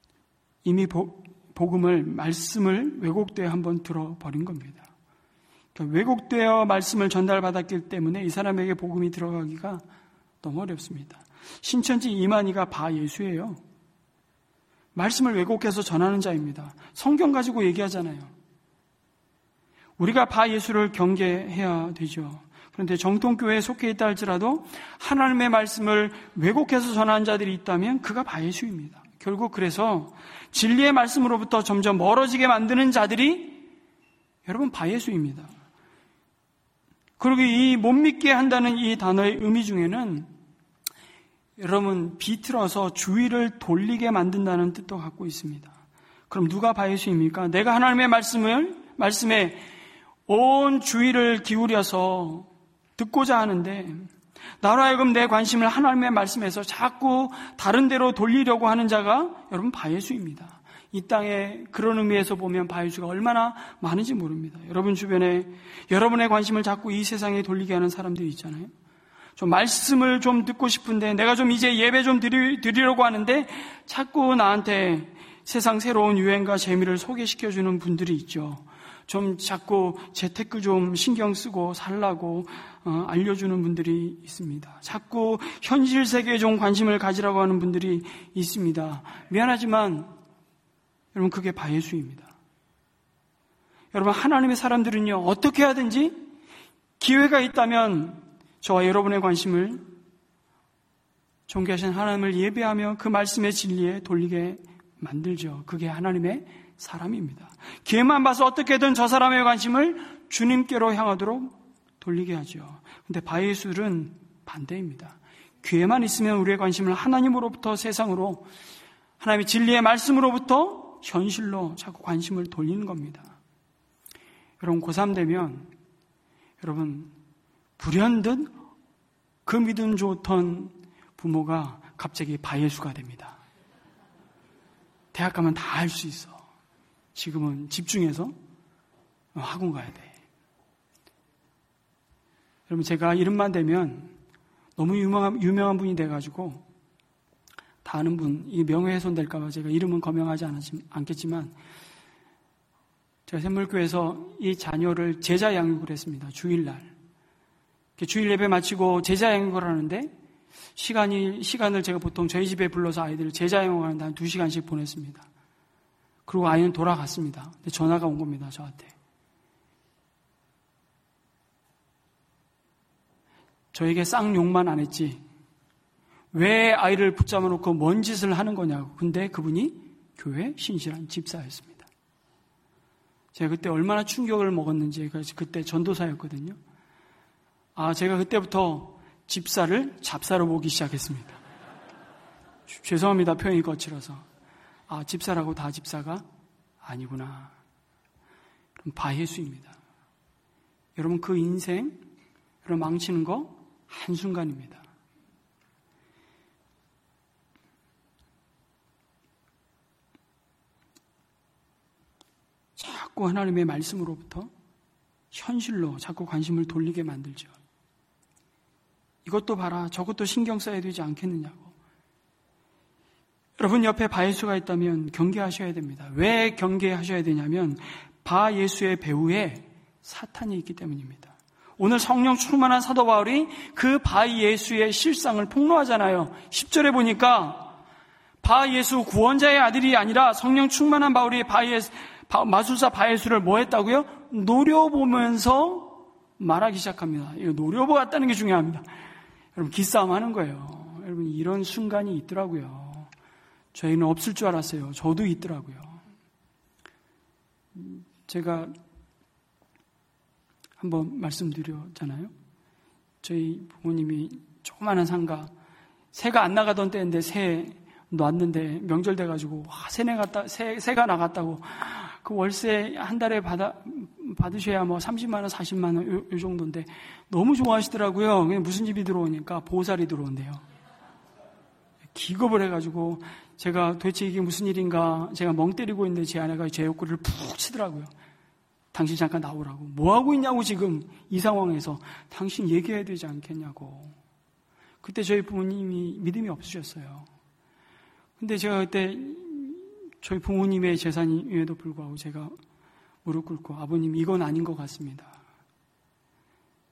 이미 복음을, 말씀을 왜곡되어 한번 들어버린 겁니다. 그러니까 왜곡되어 말씀을 전달받았기 때문에 이 사람에게 복음이 들어가기가 너무 어렵습니다. 신천지 이만희가 바예수예요. 말씀을 왜곡해서 전하는 자입니다. 성경 가지고 얘기하잖아요. 우리가 바예수를 경계해야 되죠. 그런데 정통교회에 속해 있다 할지라도 하나님의 말씀을 왜곡해서 전하는 자들이 있다면 그가 바예수입니다. 결국 그래서 진리의 말씀으로부터 점점 멀어지게 만드는 자들이 여러분 바예수입니다. 그리고 이 못 믿게 한다는 이 단어의 의미 중에는 여러분 비틀어서 주의를 돌리게 만든다는 뜻도 갖고 있습니다. 그럼 누가 바예수입니까? 내가 하나님의 말씀에 온 주의를 기울여서 듣고자 하는데 나로 하여금 내 관심을 하나님의 말씀에서 자꾸 다른 데로 돌리려고 하는 자가 여러분 바예수입니다. 이 땅에 그런 의미에서 보면 바예수가 얼마나 많은지 모릅니다. 여러분 주변에 여러분의 관심을 자꾸 이 세상에 돌리게 하는 사람들이 있잖아요. 좀 말씀을 좀 듣고 싶은데 내가 좀 이제 예배 좀 드리려고 하는데 자꾸 나한테 세상 새로운 유행과 재미를 소개시켜주는 분들이 있죠. 좀 자꾸 재테크 좀 신경 쓰고 살라고 알려주는 분들이 있습니다. 자꾸 현실 세계에 좀 관심을 가지라고 하는 분들이 있습니다. 미안하지만 여러분 그게 바예수입니다. 여러분 하나님의 사람들은요 어떻게 하든지 기회가 있다면 저와 여러분의 관심을 존귀하신 하나님을 예배하며 그 말씀의 진리에 돌리게 만들죠. 그게 하나님의 사람입니다. 기회만 봐서 어떻게든 저 사람의 관심을 주님께로 향하도록 돌리게 하죠. 근데 바예수는 반대입니다. 기회만 있으면 우리의 관심을 하나님으로부터 세상으로, 하나님의 진리의 말씀으로부터 현실로 자꾸 관심을 돌리는 겁니다. 여러분 고3 되면 여러분 불현듯 그 믿음 좋던 부모가 갑자기 바예수가 됩니다. 대학 가면 다 할 수 있어. 지금은 집중해서 학원 가야 돼. 여러분 제가 이름만 대면 너무 유명한 분이 돼가지고 다 아는 분, 이 명예훼손될까봐 제가 이름은 거명하지 않겠지만 제가 샘물교회에서 이 자녀를 제자 양육을 했습니다. 주일날. 주일 예배 마치고 제자 양육을 하는데 시간을 제가 보통 저희 집에 불러서 아이들을 제자 양육하는데 한 2시간씩 보냈습니다. 그리고 아이는 돌아갔습니다. 근데 전화가 온 겁니다, 저한테. 저에게 쌍욕만 안 했지 왜 아이를 붙잡아 놓고 뭔 짓을 하는 거냐고. 근데 그분이 교회 신실한 집사였습니다. 제가 그때 얼마나 충격을 먹었는지. 그때 전도사였거든요. 제가 그때부터 집사를 잡사로 보기 시작했습니다. 죄송합니다, 표현이 거칠어서. 집사라고 다 집사가 아니구나. 그럼 바예수입니다. 여러분 그 인생 여러분 망치는 거 한순간입니다. 자꾸 하나님의 말씀으로부터 현실로 자꾸 관심을 돌리게 만들죠. 이것도 봐라, 저것도 신경 써야 되지 않겠느냐고. 여러분 옆에 바예수가 있다면 경계하셔야 됩니다. 왜 경계하셔야 되냐면 바예수의 배후에 사탄이 있기 때문입니다. 오늘 성령 충만한 사도 바울이 그 바예수의 실상을 폭로하잖아요. 10절에 보니까 바예수 구원자의 아들이 아니라 성령 충만한 바울이 마술사 바예수를 뭐 했다고요? 노려보면서 말하기 시작합니다. 이거 노려보았다는 게 중요합니다. 여러분 기싸움 하는 거예요. 여러분 이런 순간이 있더라고요. 저희는 없을 줄 알았어요. 저도 있더라고요. 제가 한번 말씀드렸잖아요. 저희 부모님이 조그마한 상가, 새가 안 나가던 때인데 새 놨는데 명절 돼가지고 새가 나갔다고. 그 월세 한 달에 받으셔야 뭐 30만 원, 40만 원 요 정도인데 너무 좋아하시더라고요. 무슨 집이 들어오니까 보살이 들어온대요. 기겁을 해가지고 제가 도대체 이게 무슨 일인가, 제가 멍 때리고 있는데 제 아내가 제 옆구리를 푹 치더라고요. 당신 잠깐 나오라고. 뭐하고 있냐고 지금 이 상황에서. 당신 얘기해야 되지 않겠냐고. 그때 저희 부모님이 믿음이 없으셨어요. 근데 제가 그때 저희 부모님의 재산임에도 불구하고 제가 무릎 꿇고 아버님 이건 아닌 것 같습니다.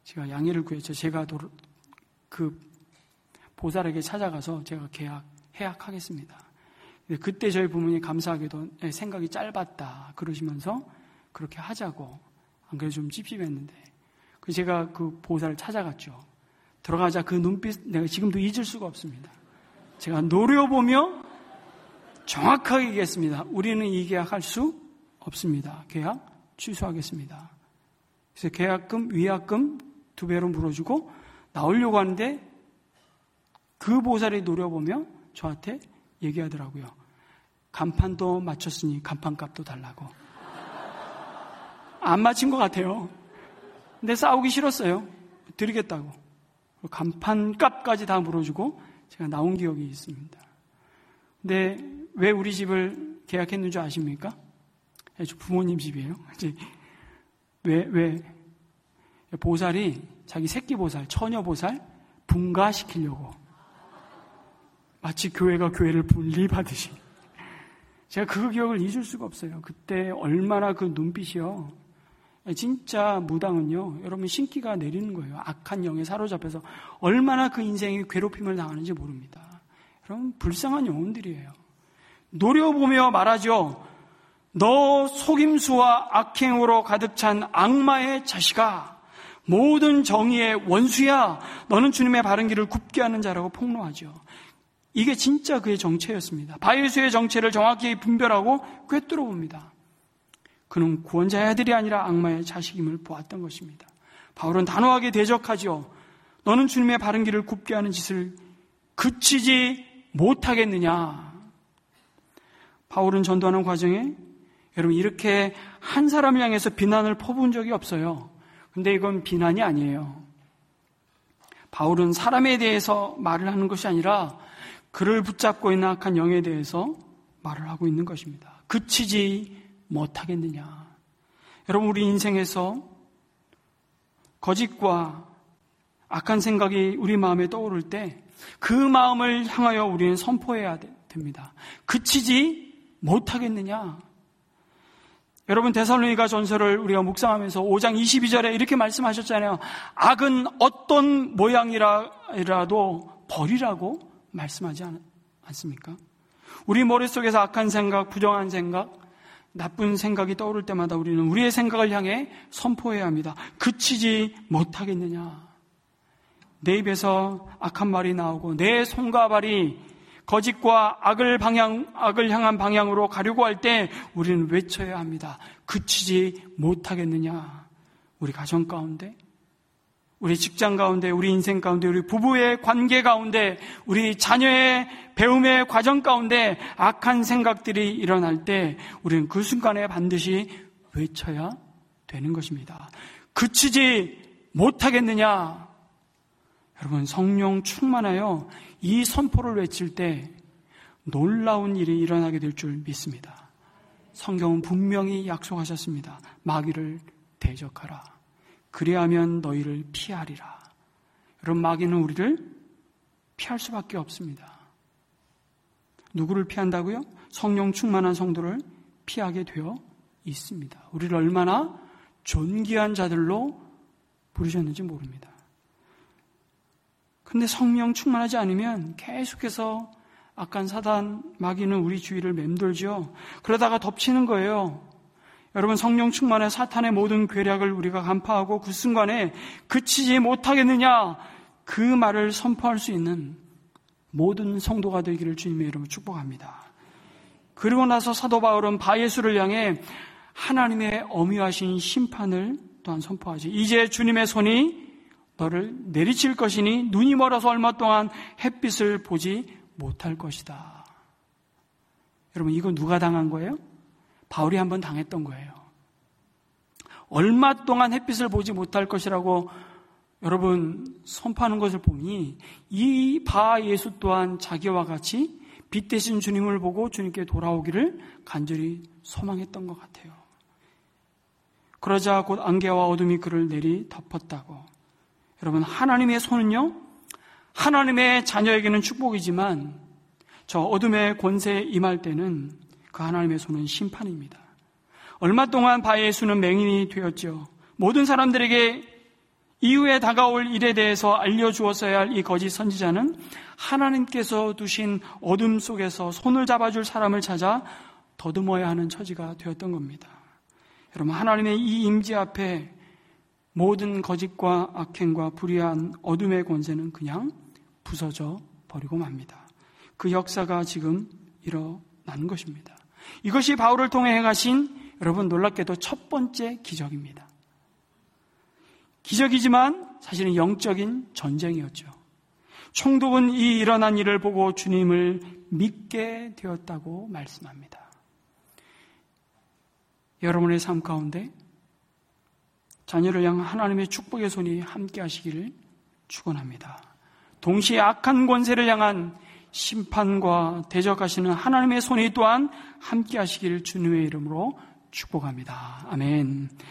제가 양해를 구했죠. 제가 그 보살에게 찾아가서 제가 해약하겠습니다. 그때 저희 부모님이 감사하게도 생각이 짧았다 그러시면서 그렇게 하자고, 안 그래도 좀 찝찝했는데, 제가 그 보살을 찾아갔죠. 들어가자 그 눈빛 내가 지금도 잊을 수가 없습니다. 제가 노려보며 정확하게 얘기했습니다. 우리는 이 계약할 수 없습니다. 계약 취소하겠습니다. 그래서 계약금, 위약금 2배로 물어주고 나오려고 하는데 그 보살이 노려보며 저한테 얘기하더라고요. 간판도 맞췄으니 간판값도 달라고. 안 맞힌 것 같아요. 근데 싸우기 싫었어요. 드리겠다고. 간판값까지 다 물어주고 제가 나온 기억이 있습니다. 근데 왜 우리 집을 계약했는 줄 아십니까? 저 부모님 집이에요. 왜? 보살이 자기 새끼 보살, 처녀 보살 분가시키려고. 마치 교회가 교회를 분리받으시. 제가 그 기억을 잊을 수가 없어요. 그때 얼마나 그 눈빛이요. 진짜 무당은요, 여러분 신기가 내리는 거예요. 악한 영에 사로잡혀서 얼마나 그 인생이 괴롭힘을 당하는지 모릅니다. 여러분 불쌍한 영혼들이에요. 노려보며 말하죠. 너 속임수와 악행으로 가득 찬 악마의 자식아, 모든 정의의 원수야. 너는 주님의 바른 길을 굽게 하는 자라고 폭로하죠. 이게 진짜 그의 정체였습니다. 바예수의 정체를 정확히 분별하고 꿰뚫어 봅니다. 그는 구원자의 아들이 아니라 악마의 자식임을 보았던 것입니다. 바울은 단호하게 대적하죠. 너는 주님의 바른 길을 굽게 하는 짓을 그치지 못하겠느냐. 바울은 전도하는 과정에 여러분 이렇게 한 사람을 향해서 비난을 퍼부은 적이 없어요. 근데 이건 비난이 아니에요. 바울은 사람에 대해서 말을 하는 것이 아니라 그를 붙잡고 있는 악한 영에 대해서 말을 하고 있는 것입니다. 그치지 못하겠느냐. 여러분 우리 인생에서 거짓과 악한 생각이 우리 마음에 떠오를 때 그 마음을 향하여 우리는 선포해야 됩니다. 그치지 못하겠느냐. 여러분 데살로니가 전서를 우리가 묵상하면서 5장 22절에 이렇게 말씀하셨잖아요. 악은 어떤 모양이라도 버리라고 말씀하지 않습니까? 우리 머릿속에서 악한 생각, 부정한 생각, 나쁜 생각이 떠오를 때마다 우리는 우리의 생각을 향해 선포해야 합니다. 그치지 못하겠느냐. 내 입에서 악한 말이 나오고 내 손과 발이 거짓과 악을 향한 방향으로 가려고 할 때 우리는 외쳐야 합니다. 그치지 못하겠느냐. 우리 가정 가운데, 우리 직장 가운데, 우리 인생 가운데, 우리 부부의 관계 가운데, 우리 자녀의 배움의 과정 가운데 악한 생각들이 일어날 때 우리는 그 순간에 반드시 외쳐야 되는 것입니다. 그치지 못하겠느냐. 여러분 성령 충만하여 이 선포를 외칠 때 놀라운 일이 일어나게 될 줄 믿습니다. 성경은 분명히 약속하셨습니다. 마귀를 대적하라. 그리하면 너희를 피하리라. 여러분 마귀는 우리를 피할 수밖에 없습니다. 누구를 피한다고요? 성령 충만한 성도를 피하게 되어 있습니다. 우리를 얼마나 존귀한 자들로 부르셨는지 모릅니다. 근데 성령 충만하지 않으면 계속해서 악한 사단, 마귀는 우리 주위를 맴돌죠. 그러다가 덮치는 거예요. 여러분 성령 충만해 사탄의 모든 괴략을 우리가 간파하고 그 순간에 그치지 못하겠느냐 그 말을 선포할 수 있는 모든 성도가 되기를 주님의 이름으로 축복합니다. 그리고 나서 사도 바울은 바예수를 향해 하나님의 엄위하신 심판을 또한 선포하지. 이제 주님의 손이 너를 내리칠 것이니 눈이 멀어서 얼마 동안 햇빛을 보지 못할 것이다. 여러분 이거 누가 당한 거예요? 바울이 한번 당했던 거예요. 얼마 동안 햇빛을 보지 못할 것이라고 여러분 선포하는 것을 보니 이 바예수 또한 자기와 같이 빛 대신 주님을 보고 주님께 돌아오기를 간절히 소망했던 것 같아요. 그러자 곧 안개와 어둠이 그를 내리 덮었다고. 여러분 하나님의 손은요, 하나님의 자녀에게는 축복이지만 저 어둠의 권세에 임할 때는 그 하나님의 손은 심판입니다. 얼마 동안 바예수는 맹인이 되었죠. 모든 사람들에게 이후에 다가올 일에 대해서 알려주었어야 할 이 거짓 선지자는 하나님께서 두신 어둠 속에서 손을 잡아줄 사람을 찾아 더듬어야 하는 처지가 되었던 겁니다. 여러분, 하나님의 이 임재 앞에 모든 거짓과 악행과 불의한 어둠의 권세는 그냥 부서져 버리고 맙니다. 그 역사가 지금 일어난 것입니다. 이것이 바울을 통해 행하신 여러분 놀랍게도 첫 번째 기적입니다. 기적이지만 사실은 영적인 전쟁이었죠. 총독은 이 일어난 일을 보고 주님을 믿게 되었다고 말씀합니다. 여러분의 삶 가운데 자녀를 향한 하나님의 축복의 손이 함께 하시기를 축원합니다. 동시에 악한 권세를 향한 심판과 대적하시는 하나님의 손이 또한 함께 하시기를 주님의 이름으로 축복합니다. 아멘.